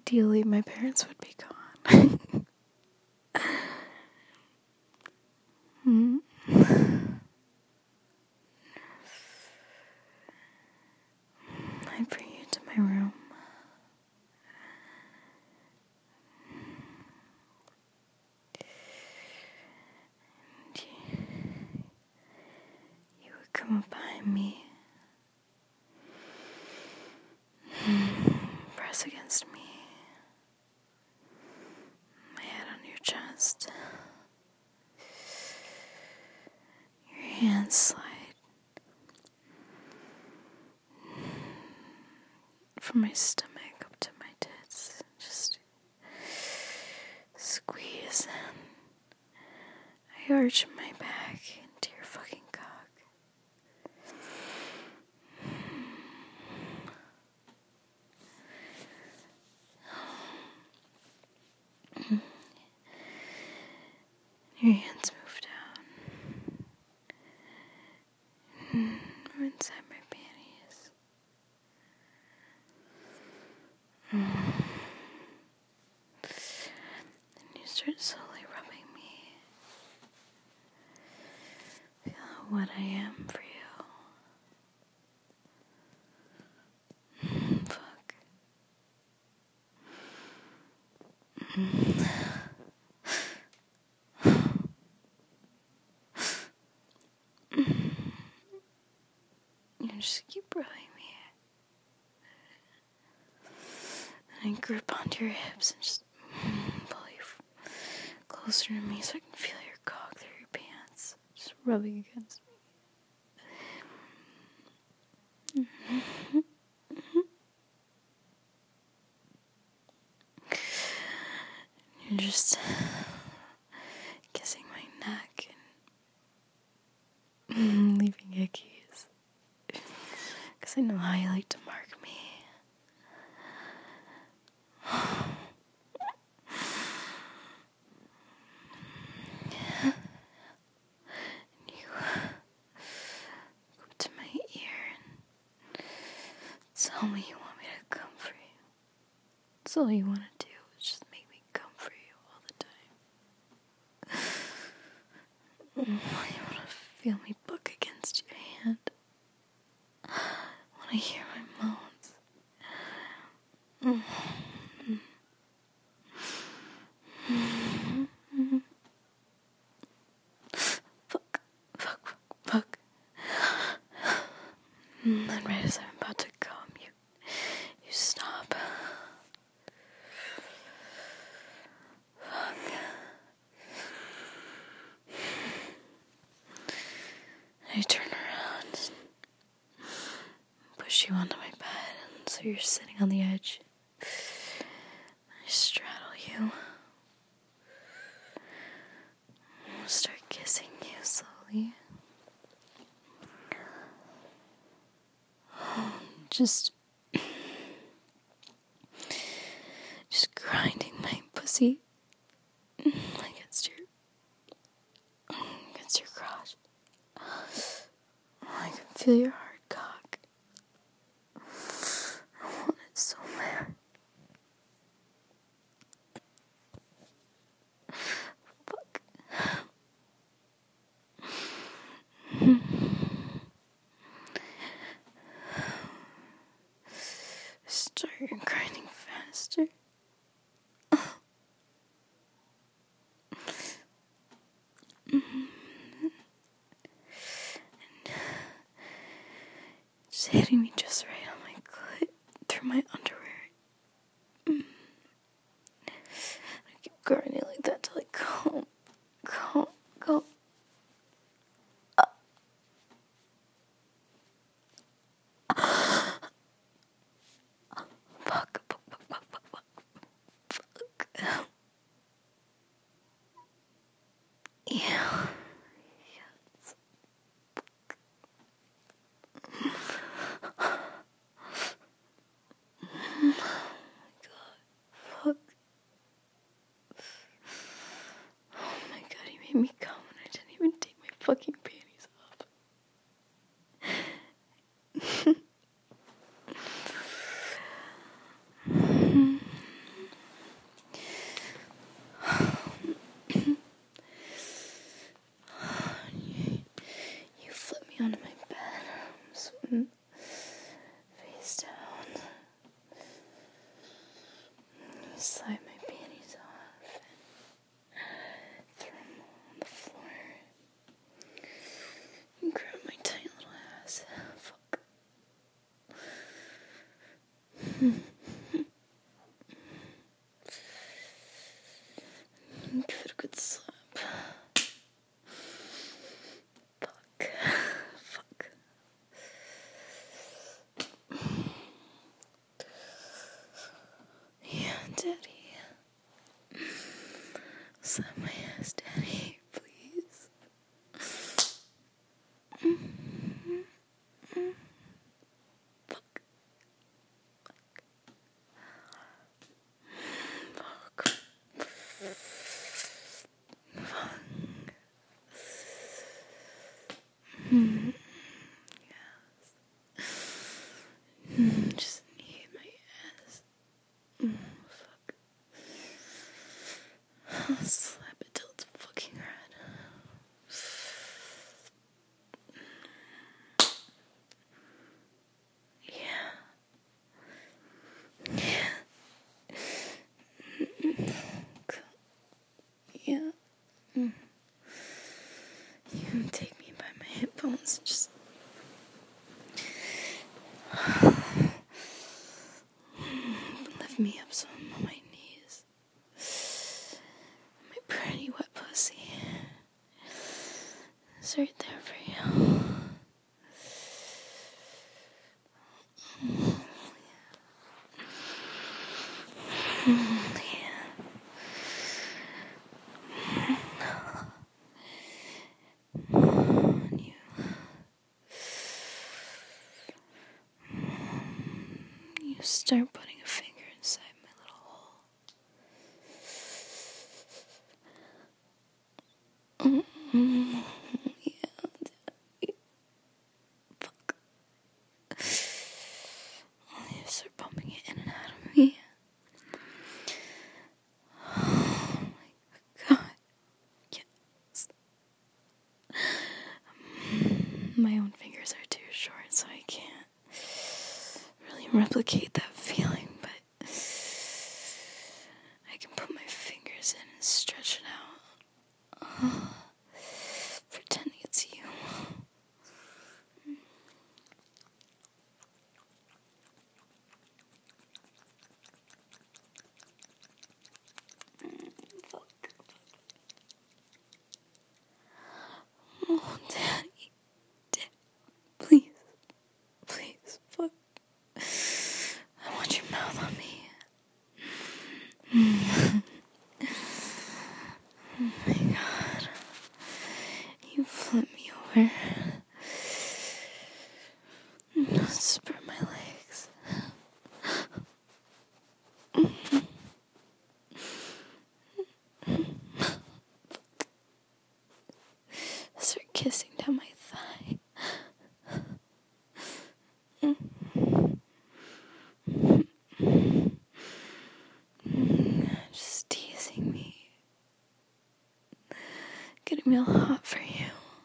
ideally my parents would be gone. I bring you to my room. You would come up behind me, press against me, my head on your chest, your hands slide from my stomach up to my tits, just squeeze, and I arch my back into your fucking cock. Your hands move down, inside my panties. Then you start slowly rubbing me. Feel how wet I am for you. Fuck. You just keep rubbing me. And I grip onto your hips and just pull you closer to me so I can feel your cock through your pants. Just rubbing against me. You're just kissing my neck and leaving ickies. Because I know how you like to mark me. And you go to my ear and tell me you want me to come for you. That's all you want to do is just make me come for you all the time. You want to feel me buck against your hand. When I hear my moans. Fuck. And then right as I'm about to come, you stop. Fuck. I turn around and push you onto my bed, so you're sitting on the edge. I straddle you. I'll start kissing you slowly. Just grinding my pussy against your crotch. I can feel your hard cock. I want it so bad. Fuck. Start grinding faster. Just hitting me just right on my clit through my underwear. I keep grinding like that till I come. Fuck. Yeah. Yes. Oh my god. Fuck. Oh my god, he made me come and I didn't even take my fucking panties off. good slap. Fuck. Yeah, Daddy. Slap my ass, Daddy, please. Fuck. Just need my ass. Fuck. I'll slap it till it's fucking red. Yeah. Yeah. You take me by my hip bones and just lift me up so I'm on my knees. My pretty wet pussy is right there for you. You start putting a finger inside my little hole. Yeah. Fuck. You start pumping it in and out of me. Oh my God. Yes. My own fingers are too short, so I can't really replicate that feeling, but I can put my fingers in and stretch it out. Pretending it's you. Fuck. Oh, Daddy. Please. Please. Fuck. I want your mouth on me. Oh my God. You flip me over. Spur my legs. Start kissing down my thigh. Just teasing me. Getting me all hot for you.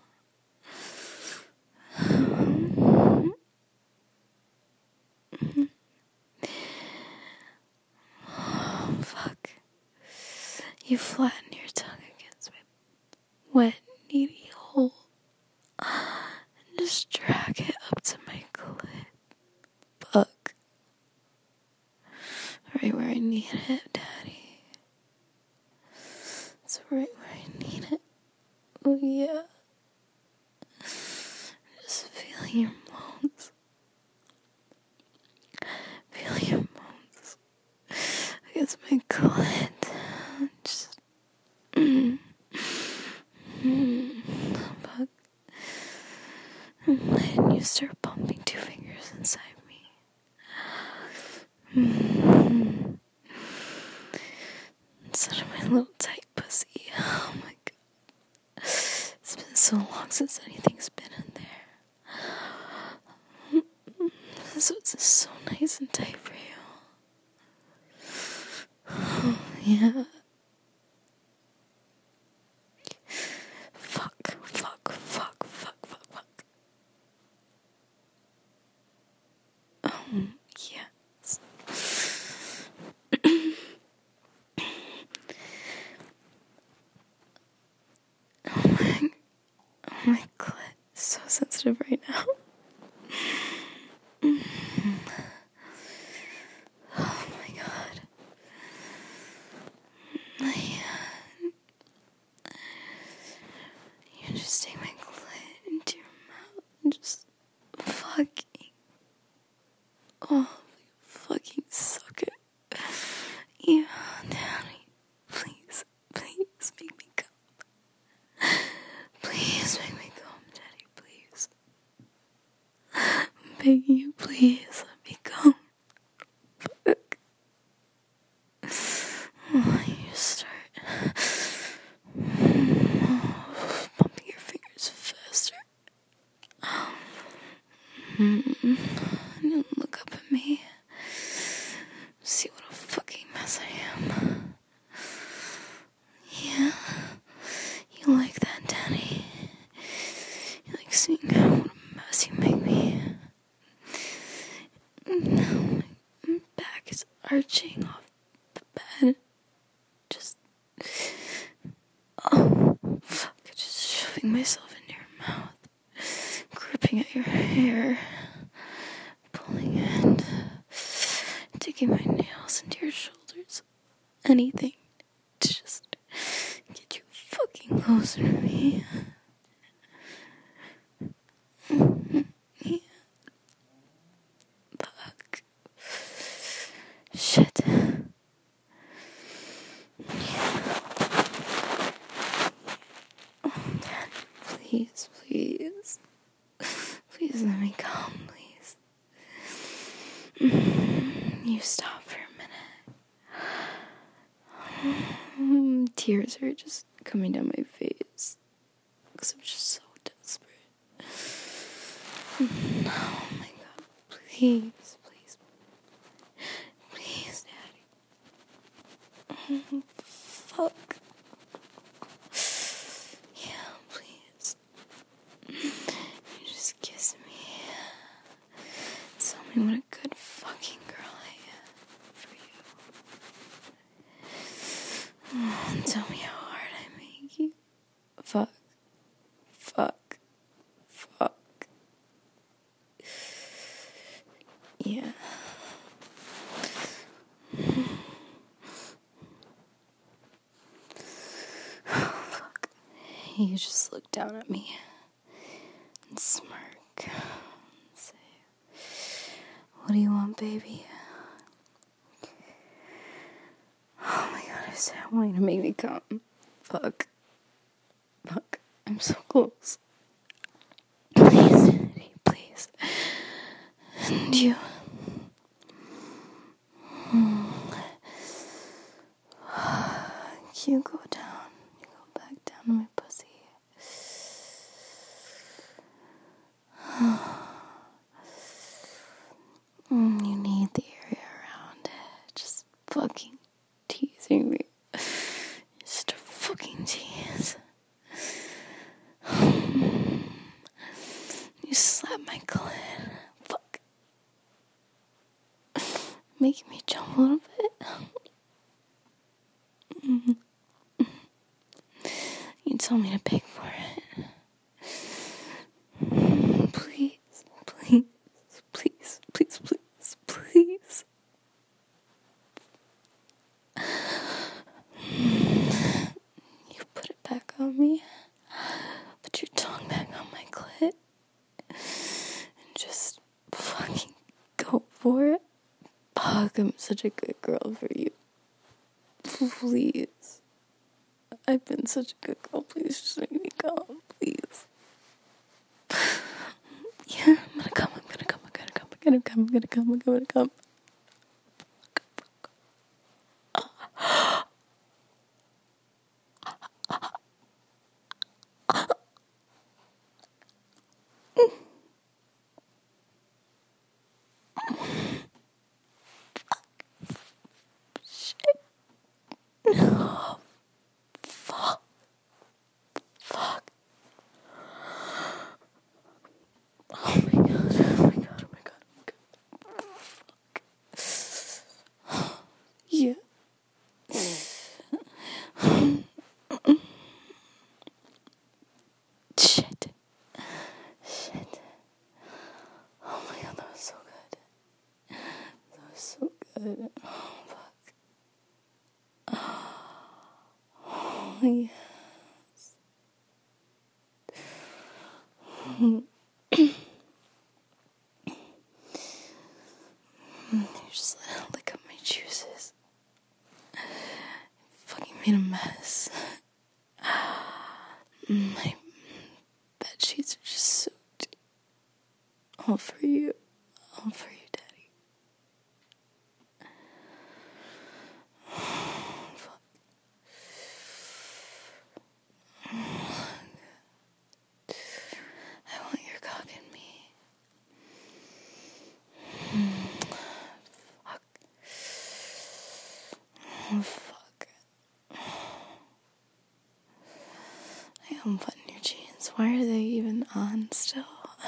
Oh, fuck. You flatten your tongue against my wet, needy hole. And just drag it up to my clit. Fuck. Right where I need it, Daddy. It's right where I need it. Oh, yeah. Just feel your moans. Feel your moans against my clit. Just. Fuck. And you start pumping 2 fingers inside me. Instead of my little tight pussy. Oh my God. It's been so long since anything's been in there. So it's just so nice and tight for you. Oh, yeah. Fuck. Yes. Oh my clit is so sensitive right now. Oh my God. begging you, please let me come. Fuck. Oh, you start pumping your fingers faster. And look up at me. See what a fucking mess I am. Yeah. You like that, Daddy? You like seeing what a mess you make me? Now my back is arching off the bed. Just... Oh, fuck. Just shoving myself into your mouth. Gripping at your hair. Pulling it. Digging my nails into your shoulders. Anything to just get you fucking closer to me. Yeah. Fuck. Shit. Yeah. Oh, Dad, please, please. Please let me come, please. You stop for a minute. Tears are just coming down my face. Because I'm just so desperate. Oh my God. Please, please. Please, Daddy. Fuck. Yeah, please. You just kiss me. Tell me what a good fucking girl I am for you. Oh, tell me how hard I make you. Fuck. Fuck. Fuck. Yeah. Fuck. You just look down at me and smirk and say, "What do you want, baby?" Oh my God, I said, I want you to make me come. Fuck. Fuck. I'm so close. Please, Daddy, please. And you. You go down. You go back down to my pussy. You need the area around it. Just fucking teasing me. Just a fucking tease. You slap my clit. Fuck. Making me jump a little bit. You told me to beg for it. Please, please, please, please, please, please. You put it back on me. Put your tongue back on my clit. And just fucking go for it. Fuck, I'm such a good girl for you. Please. I've been such a good girl. Please just make me come. Please. Yeah, I'm gonna come. Shit. No. Fuck. Fuck. Oh my God. Fuck. Yeah. Shit. Oh my God, that was so good. Oh, fuck. Oh, yes. You just lick up my juices. Fucking made a mess. My bed sheets are just soaked. All for you. unbutton your jeans. Why are they even on still?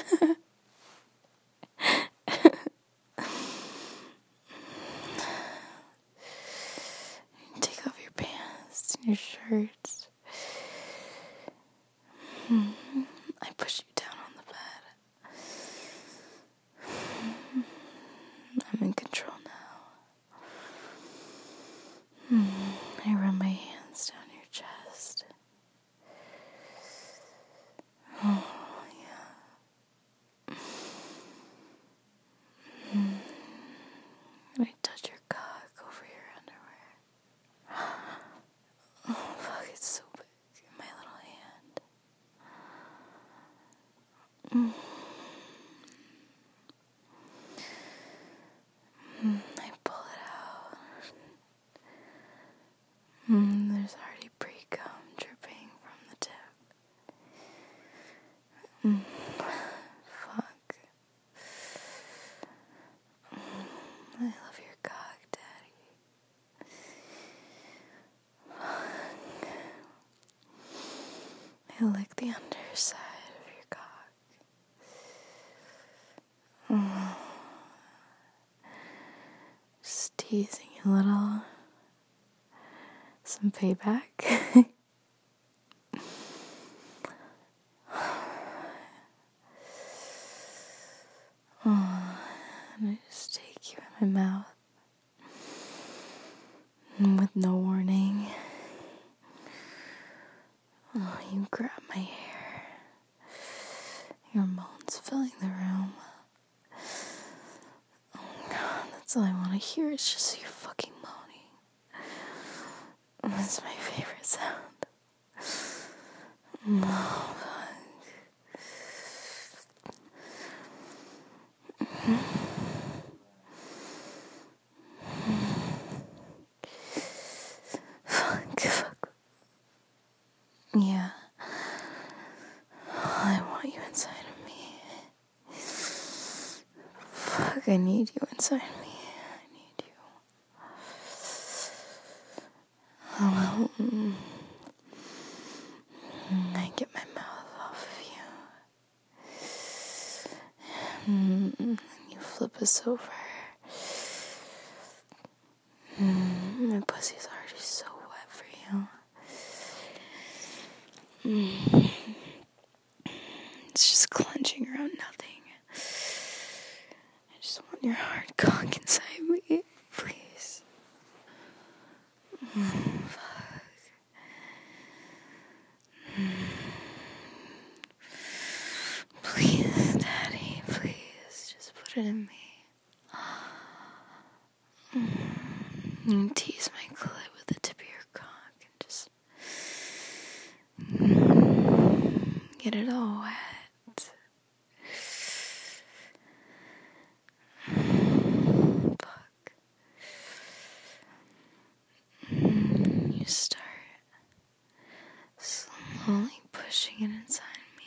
Take off your pants and your shirts. I push you down on the bed. I'm in control now. I run my hands down your chest. Oh, yeah. I touch your cock over your underwear. Oh, fuck, it's so big in my little hand. I pull it out. There's already pre-cum dripping from the tip. Fuck. I love your cock, Daddy. Fuck. I lick the underside of your cock. Just teasing you a little. Some payback. And I just take you in my mouth. And with no warning. Oh, you grab my hair. Your moans filling the room. Oh God, that's all I want to hear is just you fucking moaning. That's my favorite sound. Oh, fuck. Fuck. Yeah. I want you inside of me. Fuck, I need you inside me. I need you. Oh, I get my mouth off of you. And you flip us over. My pussy's already so wet for you. It's just clenching around nothing. I just want your hard cock inside me, please. Fuck. Please, Daddy, please, just put it in me. You tease my clit with the tip of your cock and just get it all wet. Fuck. You start slowly pushing it inside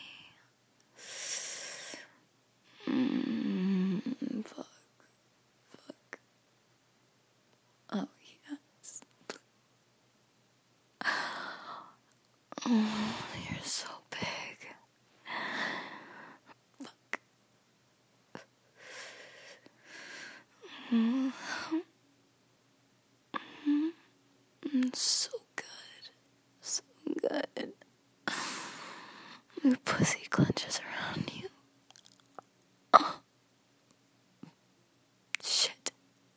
me. Fuck. Oh, yes. Oh, you're so big. Fuck. So good. So good. Your pussy clenches around you. Oh. Shit.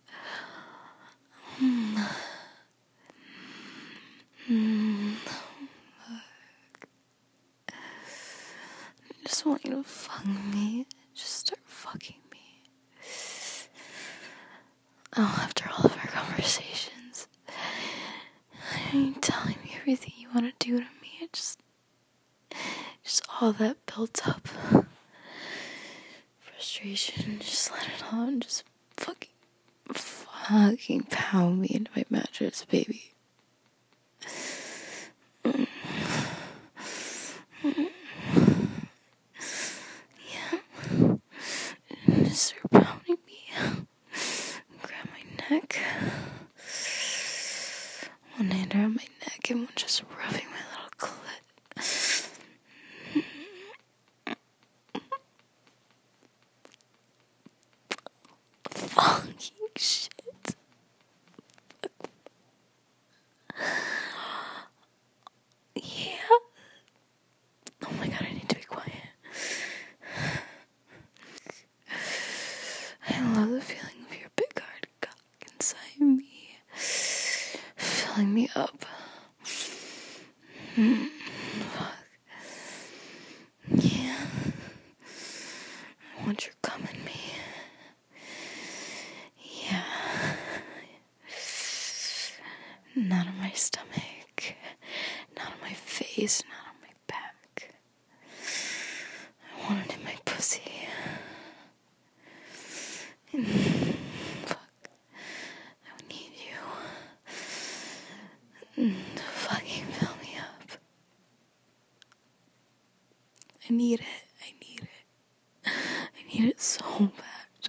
I just want you to fuck me. Just start fucking me. Oh, after all of our conversations, you telling me everything you want to do to me, it just all that built up frustration, just let it all and just fucking pound me into my mattress, baby. Yeah. Just start pounding me. Grab my neck. One hand around my neck and one just rubbing my little clit. up. Fuck. Yeah. I want your cum in me. Yeah. Not on my stomach. Not on my face. Not on my back. I want it in my pussy. Fuck. I need you to fucking fill me up. I need it. I need it. I need it so bad.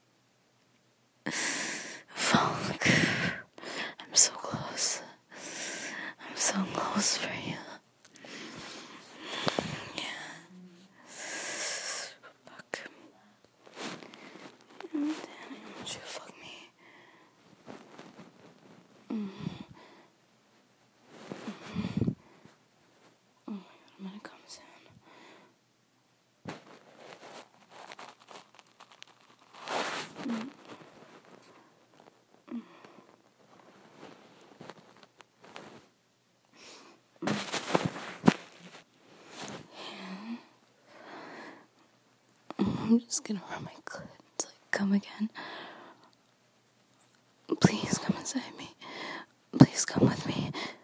Fuck. I'm so close. I'm so close for you. Yeah. Fuck. Damn, I want you to fuck me. Oh my god, I'm gonna come soon. I'm just gonna run my clit until I come again. Please come inside me. Please come with me.